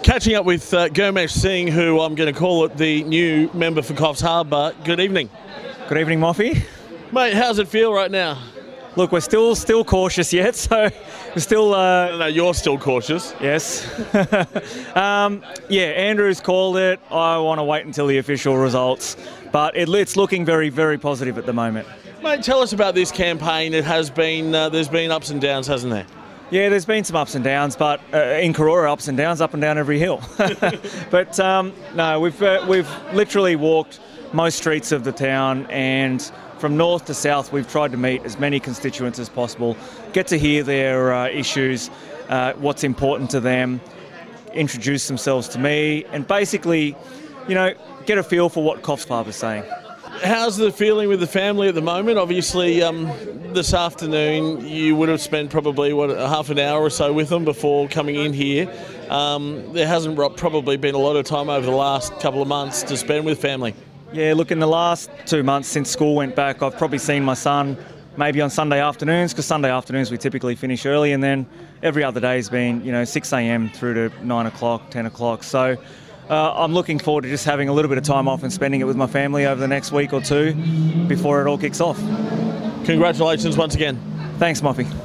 Catching up with Gurmesh Singh, who I'm going to call it the new member for Coffs Harbour. Good evening. Good evening, Moffy. Mate, how's it feel right now? Look, we're still cautious yet, so we're still... No, you're still cautious. Yes. Yeah, Andrew's called it. I want to wait until the official results, but it's looking very, very positive at the moment. Mate, tell us about this campaign. It has been, there's been ups and downs, hasn't there? Yeah, there's been some ups and downs, but in Karora, ups and downs, up and down every hill. But no, we've literally walked most streets of the town, and from north to south, we've tried to meet as many constituents as possible, get to hear their issues, what's important to them, introduce themselves to me, and basically, you know, get a feel for what Coffs Harbour is saying. How's the feeling with the family at the moment? Obviously, this afternoon you would have spent probably, half an hour or so with them before coming in here. There hasn't probably been a lot of time over the last couple of months to spend with family. Yeah, look, in the last 2 months since school went back, I've probably seen my son maybe on Sunday afternoons, because Sunday afternoons we typically finish early, and then every other day has been, you know, 6 a.m. through to 9 o'clock, 10 o'clock. So I'm looking forward to just having a little bit of time off and spending it with my family over the next week or two before it all kicks off. Congratulations once again. Thanks, Moffy.